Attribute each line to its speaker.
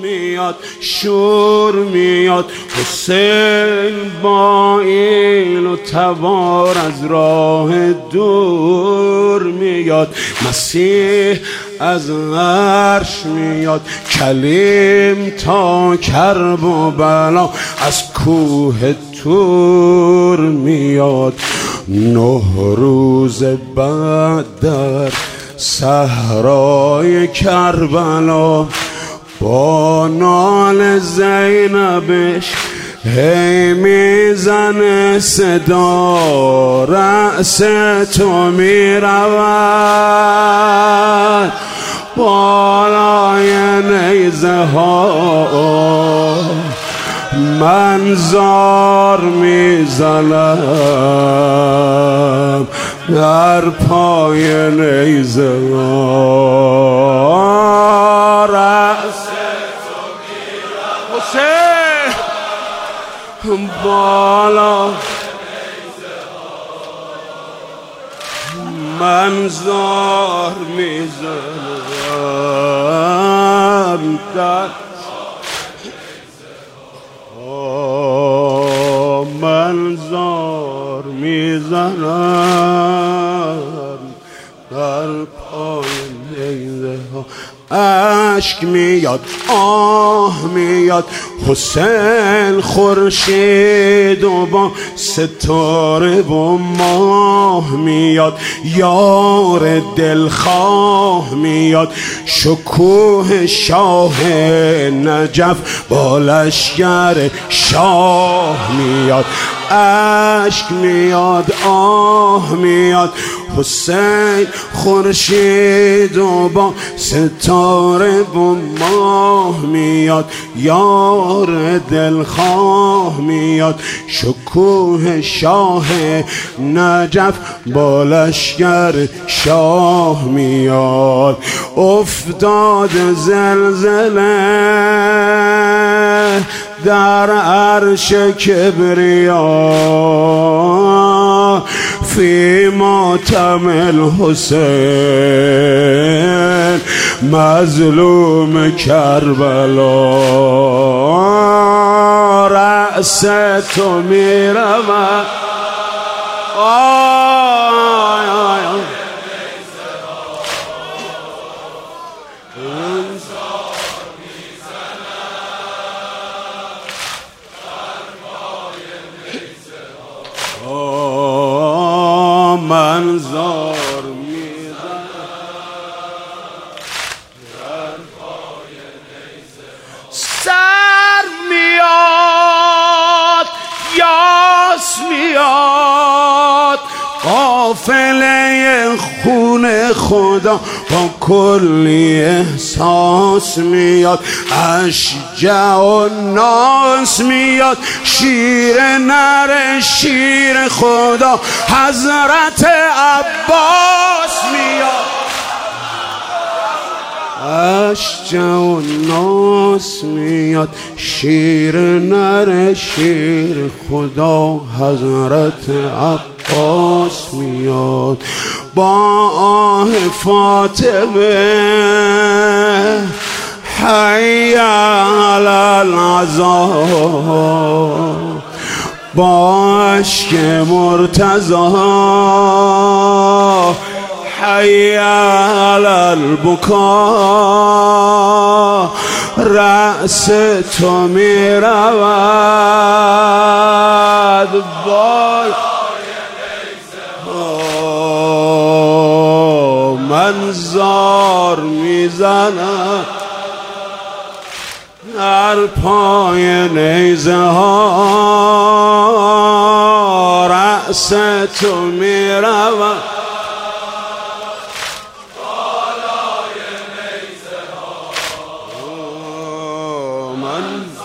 Speaker 1: میاد شور میاد حسین با ایل و تبار از راه دور میاد مسیح از عرش میاد کلیم تا کرب و بلا از کوه تور میاد 9 روز بعد در صحرای کربلا با نال زینبش هی میزنه صدا رأس تو میرود بالای نیزه ها من زار میزنم در پای نیزه ها رأس تو میرود حسین بالا من زار میزنم در من زار میزنم در پای نیزه ها اشک میاد آه میاد حسین خورشید و با ستاره و ماه میاد یار دلخواه میاد شکوه شاه نجف با لشکر شاه میاد اشک میاد آه میاد حسین خورشید و با ستاره و ماه میاد یار دلخواه میاد شکوه شاه نجف با لشکر شاه میاد افتاد زلزله در عرش کبریا فی ماتم الحسین مظلوم کربلا رأس تو میرود من زار سر میاد یاس میاد قافله خون خدا با کلی احساس میاد اشجع و ناس میاد شیر نر شیر خدا حضرت عباس میاد اشجع و ناس میاد شیر نر شیر خدا حضرت عباس میاد با آه فاطمه حی علی العذاب با اشک مرتضی حی علی البکا رأس تو میرود بال من زار میزنم در پای نیزه ها رأس تو میرود بالای نیزه ها من